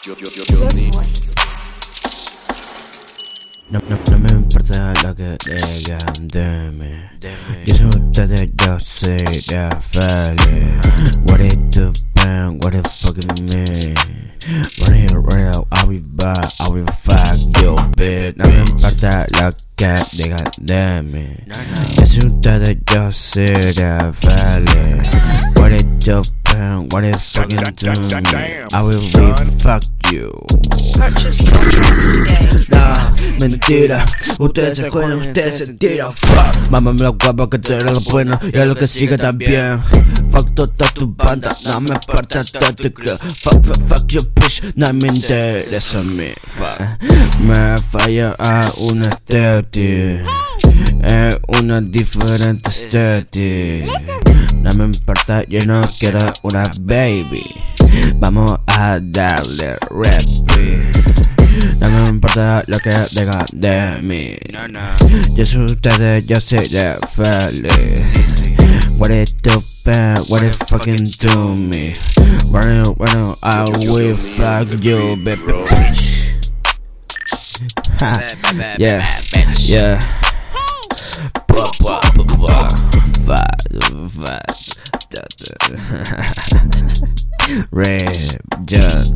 No me importa lo que digan de mí. Yo soy ustedes, yo seré feliz. What it do, man, what it fucking mean? Right out, I'll be back, I will fuck you, bitch. No me importa lo que digan de mí. Yo soy ustedes, yo seré feliz. What it do, man, what it fucking do me? I will re-fuck you. Purchase your tracks today. Nah, mentira, ustedes se juegan, ustedes se tiran. Fuck, mámame lo guapo que tú eres lo bueno y a lo que sigue también. Fuck toda tu banda, no me importa todo tu crew. Fuck your bitch, no me interesa a mí. Fuck, me falla a una estética, es una diferente estética. No me importa, yo no quiero una baby. Vamos a darle rap. No me importa lo que digan de mí. Yo soy ustedes, yo seré feliz. What it do, man, what it fucking do me? Bueno, I will fuck you, baby. Ha, yeah, yeah. Red, just